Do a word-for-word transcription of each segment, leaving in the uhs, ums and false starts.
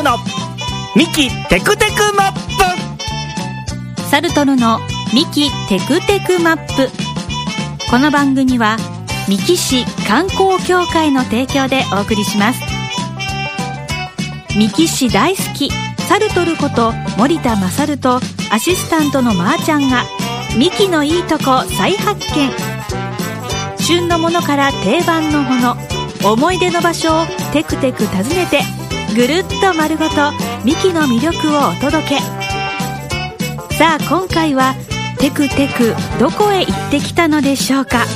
ルのミキテクテクマップ。 サルトルのミキテクテクマップ。この番組は三木市観光協会の提供でお送りします。三木市大好きサルトルこと森田勝とアシスタントのまーちゃんがミキのいいとこ再発見。旬のものから定番のもの、思い出の場所をテクテク訪ねてぐるっと丸ごとミキの魅力をお届け。さあ今回はテクテクどこへ行ってきたのでしょうか。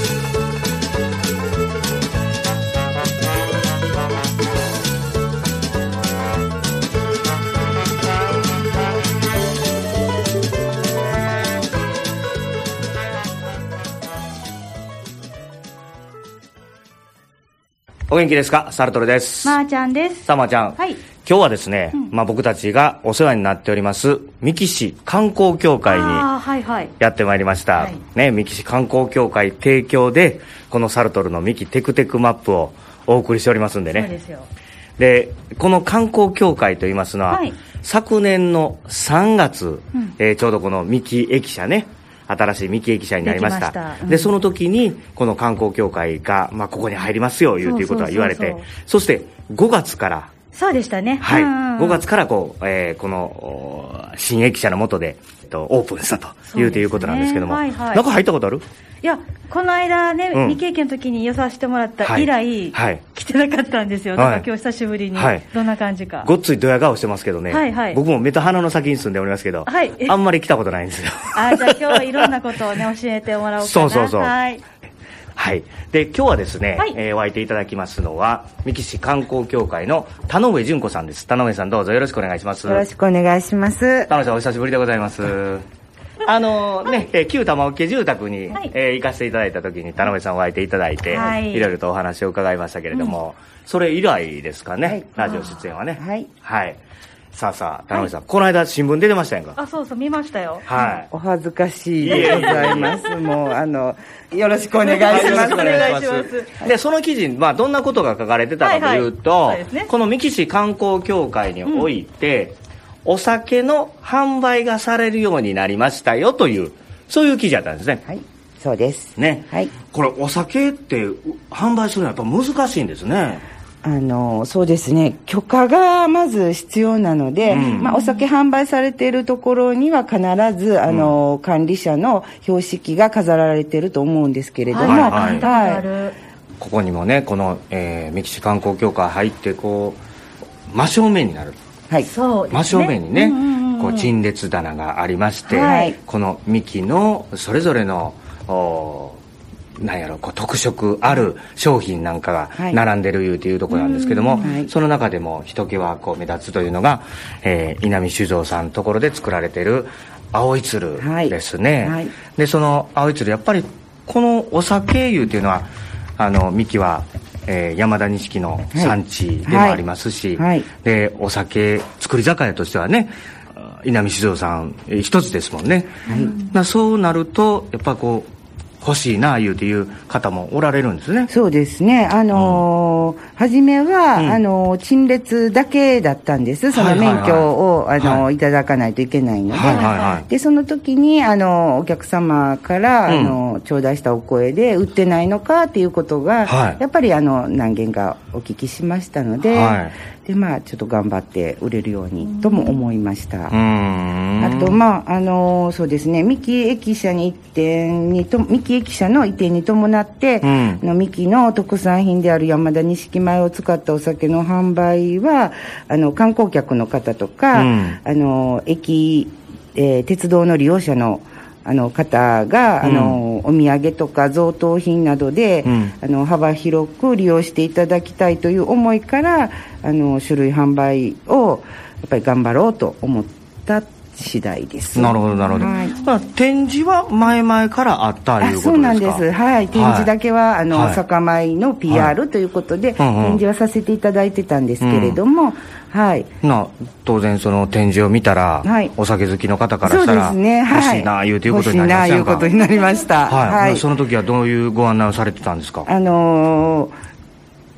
お元気ですか？サルトルです。 まーちゃんです。 さあまーちゃん、 はい、 今日はですね、うん、まあ、僕たちがお世話になっております三木市観光協会にやってまいりました、はいはいね、三木市観光協会提供でこのサルトルのミキテクテクマップをお送りしておりますんでね。 そうですよ。 でこの観光協会といいますのは、はい、昨年のさんがつ、うんえー、ちょうどこの三木駅舎ね、新しい三木駅舎になりました。できました、うん、でその時にこの観光協会が、まあ、ここに入りますよいうということは言われて、そうそうそうそう、そしてごがつからそうでしたね、 はい、 うんうん、 ごがつからこう、えー、この新駅舎の下で、えっと、オープンしたという、ね、ということなんですけども、はいはい、中入ったことある？ いやこの間ね、うん、未経験の時に寄させてもらった以来、はいはい、来てなかったんですよ。だから今日久しぶりに、はい、どんな感じか。 ごっついドヤ顔してますけどね、はいはい、僕も目と鼻の先に住んでおりますけど、はい、あんまり来たことないんですよ。 あ、じゃあ今日はいろんなことをね教えてもらおうかな。 そうそうそう、 はいはい、で今日はですね、はい、えー、お相手いただきますのは三木市観光協会の田上純子さんです。田上さんどうぞよろしくお願いします。 よろしくお願いします。 田上さんお久しぶりでございます。あのね、はい、えー、旧玉受住宅に、はい、えー、行かせていただいた時に田上さんお相手いただいて、はい、いろいろとお話を伺いましたけれども、うん、それ以来ですかね、はい、ラジオ出演はね。はい、はい、さあさあ田上さん、はい、この間新聞出てましたやんか。 あ、そうそう見ましたよ。 はい、 お恥ずかしいでございます。もうあのよろしくお願いします。 お願いします。 でその記事に、まあ、どんなことが書かれてたかというと、はいはい、ね、この三木市観光協会において、うん、お酒の販売がされるようになりましたよというそういう記事だったんですね。 はい、そうですね。 はい、 これお酒って販売するのはやっぱ難しいんですね。 あのそうですね、許可がまず必要なので、うん、まあ、お酒販売されているところには必ずあの、うん、管理者の標識が飾られていると思うんですけれども、はいはいはい、 ここにもねこの、えー、三木市観光協会入ってこう真正面になる、 はい、そうですね、 真正面にね、うんうんうん、こう陳列棚がありまして、はい、この三木のそれぞれのおなんやろこう特色ある商品なんかが並んでるいうというところなんですけども、はい、その中でもひときわこう目立つというのが、えー、稲見酒造さんのところで作られている青い鶴ですね、はいはい、でその青い鶴やっぱりこのお酒いうというのはあの三木は、えー、山田錦の産地でもありますし、はいはい、でお酒作り酒屋としてはね稲見酒造さん一つですもんね、はい、だそうなるとやっぱこう欲しいな言うていう方もおられるんですね。 そうですね、あのーうん、初めは、うん、あのー、陳列だけだったんです。その免許を、はいはいはい、あのーはい、いただかないといけないので、はいはいはい、でその時にあのー、お客様から、うん、あのー、頂戴したお声で売ってないのかっていうことが、はい、やっぱりあの何件かお聞きしましたので、はい、でまあちょっと頑張って売れるようにとも思いました。うん、あとまああのー、そうですね、三木駅舎に移転にと三木駅舎の移転に伴って、うん、の三木の特産品である山田錦米を使ったお酒の販売はあの観光客の方とか、うん、あの駅、えー、鉄道の利用者のあの方が、うん、あのお土産とか贈答品などで、うん、あの幅広く利用していただきたいという思いからあの種類販売をやっぱり頑張ろうと思った次第です。 なるほどなるほど、はい、まあ、展示は前々からあったいうことですか？ そうなんです、はい、展示だけは、はい、あの、はい、酒米の ピーアール、はい、ということで、はい、展示はさせていただいてたんですけれども、うん、はい、 な当然その展示を見たら、はい、お酒好きの方からしたら、そうですね、はい、欲しいないうということになりましたか？欲しいないうことになりました、はいはい、 はい、 その時はどういうご案内をされてたんですか？ あのー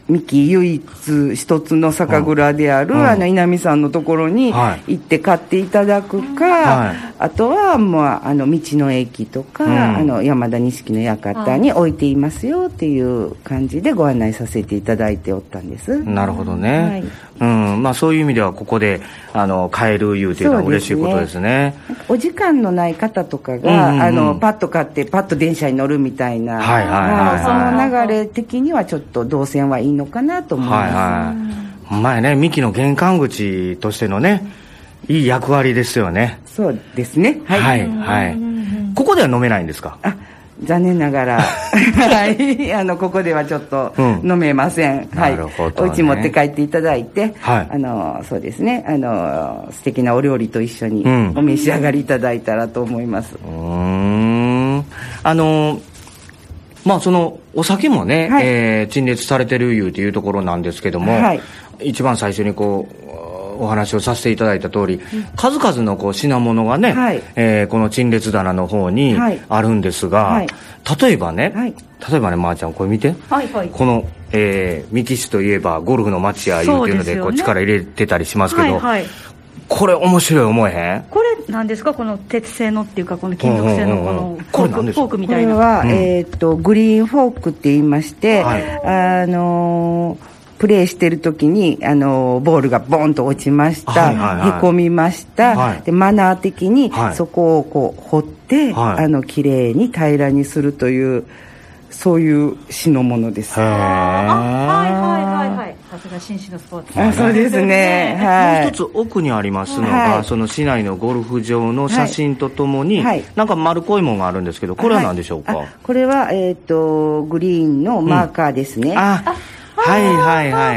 三木唯一一つの酒蔵である、うん、あの稲見さんのところに行って買っていただくか、はい、あとは、まあ、あの道の駅とか、うん、あの山田錦の館に置いていますよっていう感じでご案内させていただいておったんです。 なるほどね、はい、うんまあ、そういう意味ではここであの買えるいうというのは嬉しいことですね。 お時間のない方とかが、うんうんうん、あのパッと買ってパッと電車に乗るみたいな、はいはいはいはい、その流れ的にはちょっと動線はいいのかなと思います。はいはい、 前ね三木の玄関口としてのねいい役割ですよね。 そうですね、はいはいはい、 ここでは飲めないんですか？ あ残念ながらはいあのここではちょっと飲めません、うん、はい、なるほどね、お家持って帰っていただいて、はい、あのそうですね、あの素敵なお料理と一緒にお召し上がりいただいたらと思います。 うん、うーんあのまあそのお酒もね、はい、えー、陳列されてるいうというところなんですけども、はい、一番最初にこうお話をさせていただいた通り、うん、数々のこう品物がね、はい、えー、この陳列棚の方にあるんですが、はい、例えばね、はい、例えばね、まーちゃんこれ見て、はいはい、この、えー、三木市といえばゴルフの街やいうというので、こう力入れてたりしますけど、はいはい、これ面白い思えへん？ これ何ですか？この鉄製のっていうかこの金属製のこのフォーク、フォークみたいな。 これは、うん、えー、っとグリーンフォークって言いまして、はい、あのープレーしてる時にあのボールがボンと落ちました、はいはいはい、へこみました、はい、でマナー的にそこをこう掘って、はい、あの綺麗に平らにするというそういう品物です。 あ、はいはいはいはい、さすが紳士のスポーツ、 あ、そうですね、 はい、もう一つ奥にありますのが、はい、その市内のゴルフ場の写真とともに、はい、なんか丸っこいものがあるんですけど、これは何でしょうか？はい、 これは、えーと、グリーンのマーカーですね、うん、あはいはいはい、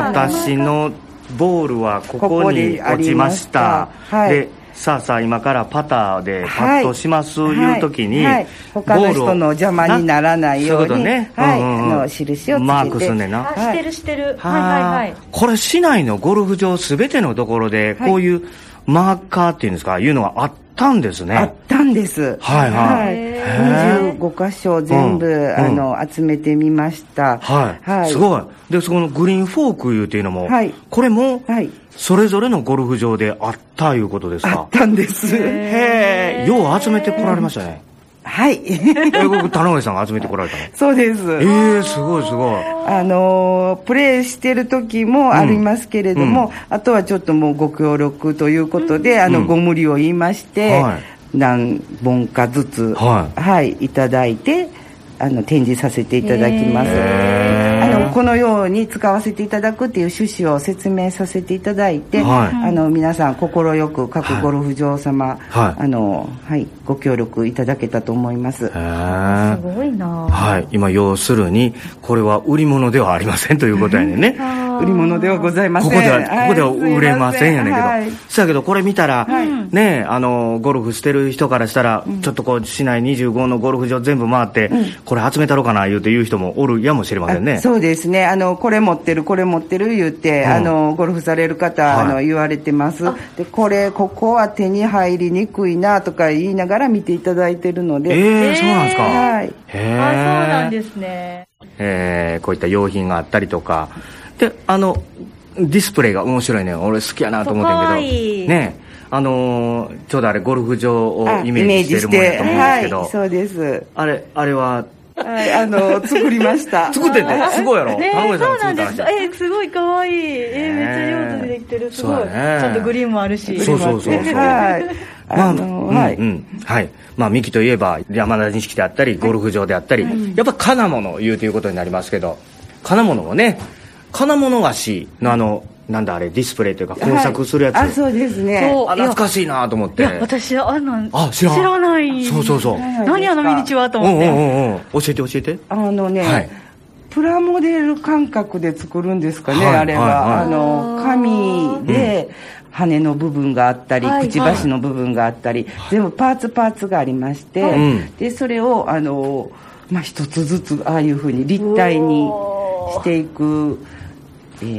私のボールはここに落ちました、はい、でさあさあ今からパターでパッとします、はい、いう時に、はい、 他の人の邪魔にならないように、そういうことね、はい、うんうん、あの印をつけてマークすんねんな、 はい、してるしてる、はいはいはい、 これ市内のゴルフ場すべてのところでこういうマーカーっていうんですか、いうのはあったんですね。 あったんです。 はいはい。 にじゅうごかしょ全部、うん、あの集めてみました。 はい。はい、すごい。でそのグリーンフォークいうっていうのも、はい、これも、はい、それぞれのゴルフ場であったいうことですか？ あったんです。 へえ。よう集めてこられましたね。 はい。 え、僕、田上さんが集めてこられたの？ そうです。 ええー、すごいすごい。 あのー、プレーしてる時もありますけれども、うん、あとはちょっともうご協力ということで、うん、あの、ご無理を言いまして、はい、何本かずつ、はい、はい、いただいて、あの、展示させていただきます。あの、このように使わせていただくっていう趣旨を説明させていただいて、はい、あの、皆さん心よく各ゴルフ場様、はい、あの、はい、ご協力いただけたと思います。 すごいな。 はい、今要するにこれは売り物ではありませんということやねんね。 売り物ではございません。 ここでは、ここでは売れませんやねんけど、はい、そうやけどこれ見たら、はい、ね、あのゴルフしてる人からしたら、うん、ちょっとこう市内にじゅうごのゴルフ場全部回って、うん、これ集めたろうかな言うて言う人もおるやもしれませんね。 そうですね、あのこれ持ってるこれ持ってる言って、うん、あのゴルフされる方、はい、あの言われてます。でこれここは手に入りにくいなとか言いながら見ていただいてるので、 えー、そうなんですか。 はい、 へー、あ、そうなんですね。 えー、こういった用品があったりとかで、あのディスプレイが面白いね、俺好きやなと思ってんけどね、あのー、ちょうどあれゴルフ場をイメージしてるものやと思うんですけど、 はい、そうです。 あれあれははい、あの作りました作っててすごいやろ、 ね、田上さんが作ったらしい。えー、すごいかわいい、えー、めっちゃ上手にできてる、すごい、ね、ちゃんとグリーンもあるし、 そうそうそうそう、はい、あの、まあ、はい、うんうん、はい、まあ三木といえば山田錦であったりゴルフ場であったり、はい、やっぱ金物を言うということになりますけど、金物をね、金物菓子のあのなんだあれディスプレイというか工作するやつ、はい、 あ、そうですね、 あ、懐かしいなと思って。 いや私あんなんあ知らん、 知らない。 そうそうそう、 何あのミニチュアと思って、うんうんうん、 教えて教えて。 あのね、はい、プラモデル感覚で作るんですかね、はい、あれは、はいはい、あの紙で、うん、羽の部分があったり、はい、くちばしの部分があったり、はい、全部パーツパーツがありまして、はい、でそれをあの、まあ、一つずつああいうふうに立体にしていく、えー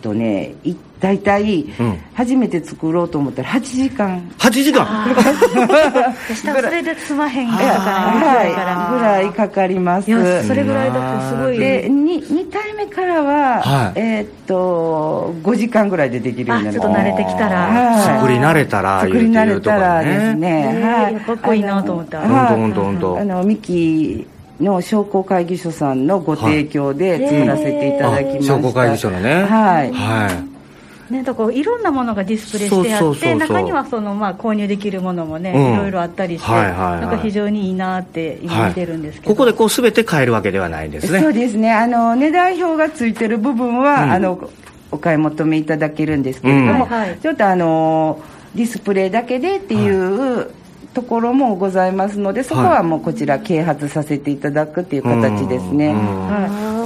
とねい大体、うん、初めて作ろうと思ったらはちじかんはちじかんそれでつまへんかからはいぐらいかかります。 いやそれぐらいだってすごいで 2, に体目からは、はい、えー、っとごじかんぐらいでできるようになります。 ちょっと慣れてきたら、 はい、作り慣れたら作り慣れたらですね、 はい、かっこいいなと思った。 本当本当あのミキの商工会議所さんのご提供で作らせていただきました。 商工会議所のね、 はい、 はいね、だからいろんなものがディスプレイしてあって、そうそうそうそう、中にはその、まあ、購入できるものもね、うん、いろいろあったりして、はいはいはい、なんか非常にいいなって今見てるんですけど、 はい、ここでこう全て買えるわけではないですね。 そうですね、あの値段表がついてる部分は、うん、あのお買い求めいただけるんですけれども、うん、はい、ちょっとあのディスプレイだけでっていう、はい、ところもございますので、そこはもうこちら啓発させていただくっていう形ですね、はい、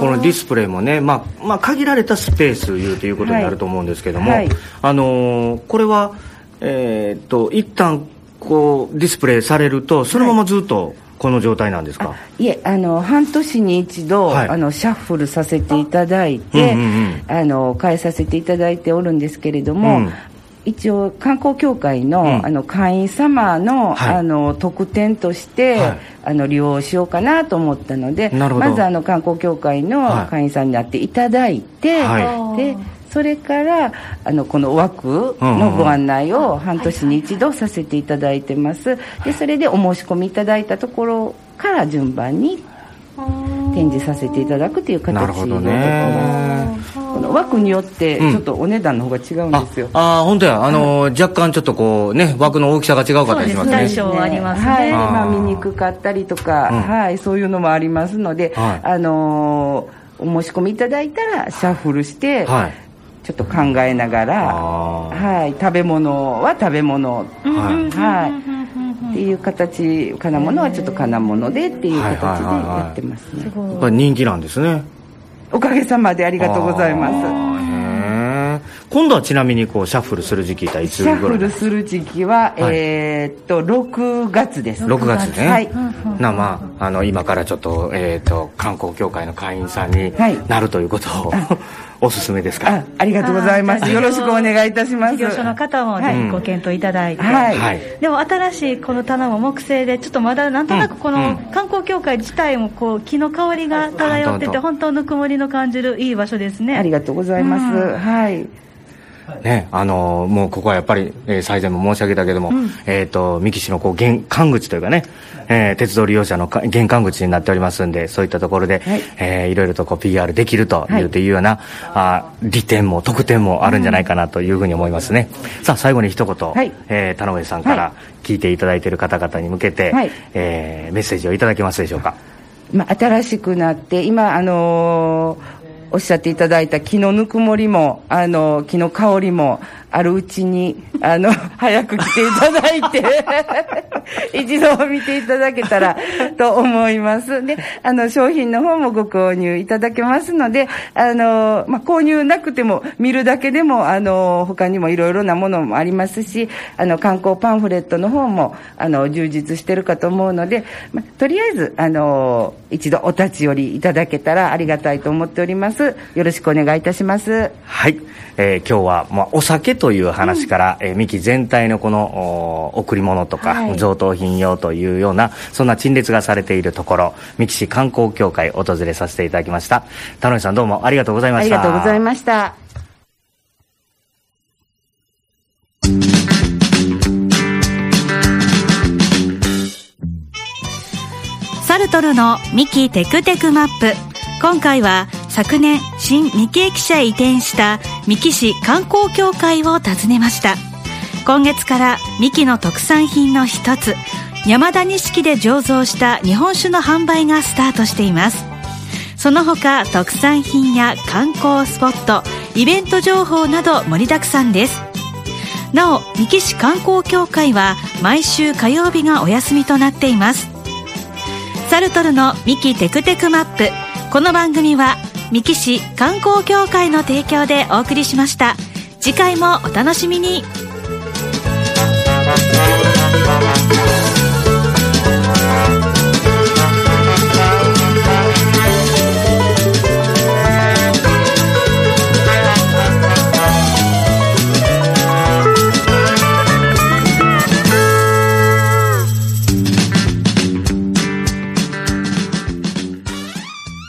このディスプレイもね、まあまあ、限られたスペースいうということになると思うんですけども、はいはい、あのー、これは、えー、っと一旦こうディスプレイされるとそのままずっとこの状態なんですか？はい、 いえ、あの半年に一度、はい、あのシャッフルさせていただいて、うんうんうん、あの変えさせていただいておるんですけれども、うん、一応観光協会 の,、うん、あの会員様 の,、はい、あの特典として、はい、あの利用しようかなと思ったので、まずあの観光協会の会員さんになっていただいて、はい、でそれからあのこの枠のご案内を半年に一度させていただいてます。でそれでお申し込みいただいたところから順番に展示させていただくという形で、なるほどね、この枠によってちょっとお値段の方が違うんですよ、うん、 ああ本当や、あのー、若干ちょっとこうね枠の大きさが違うかったりしますね。 大小ありますね、 はい、まあ、見にくかったりとか、うん、はい、そういうのもありますので、はい、あのー、お申し込みいただいたらシャッフルして、はい、ちょっと考えながら、はい、食べ物は食べ物、はいはい、っていう形、金物はちょっと金物でっていう形でやってますね。 やっぱり人気なんですね。 おかげさまでありがとうございます。 今度はちなみにこうシャッフルする時期はいつぐらい？ シャッフルする時期は、はい、えー、っとろくがつです。 ろくがつね、はい、な、まあ、あの今からちょっと、えー、っと観光協会の会員さんになるということを、はい、おすすめですか？ あ, ありがとうございます。よろしくお願いいたします。 事業所の方もぜひご検討いただいて、はいはい、でも新しいこの棚も木製でちょっとまだなんとなくこの観光協会自体もこう木の香りが漂ってて、本当ぬくもりの感じるいい場所ですね。 ありがとうございます、うん、はいね、あのー、もうここはやっぱり、えー、最前も申し上げたけども、うん、えーと、三木市のこう玄関口というかね、えー、鉄道利用者の玄関口になっておりますんで、そういったところで、はい、えー、いろいろとこう ピーアール できるという、はい、というようなあ利点も特典もあるんじゃないかなというふうに思いますね、うん、さあ最後に一言、はい、えー、田上さんから聞いていただいている方々に向けて、はい、えー、メッセージをいただけますでしょうか？ まあ、新しくなって今あのーおっしゃっていただいた木のぬくもりもあの木の香りもあるうちにあの早く来ていただいて一度見ていただけたらと思います。で、あの商品の方もご購入いただけますので、あの、まあ、購入なくても見るだけでもあの他にもいろいろなものもありますし、あの観光パンフレットの方もあの充実してるかと思うので、まあ、とりあえずあの一度お立ち寄りいただけたらありがたいと思っております。よろしくお願いいたします。 はい、えー、今日は、まあ、お酒という話から、うん、えー、三木全体のこの贈り物とか、はい、贈答品用というようなそんな陳列がされているところ、三木市観光協会訪れさせていただきました。田上さんどうもありがとうございました。 ありがとうございました。 サルトルの三木テクテクマップ、今回は昨年新三木駅舎へ移転した三木市観光協会を訪ねました。今月から三木の特産品の一つ山田錦で醸造した日本酒の販売がスタートしています。その他特産品や観光スポット、イベント情報など盛りだくさんです。なお三木市観光協会は毎週火曜日がお休みとなっています。サルトルの三木テクテクマップ、この番組は三木市観光協会の提供でお送りしました。次回もお楽しみに。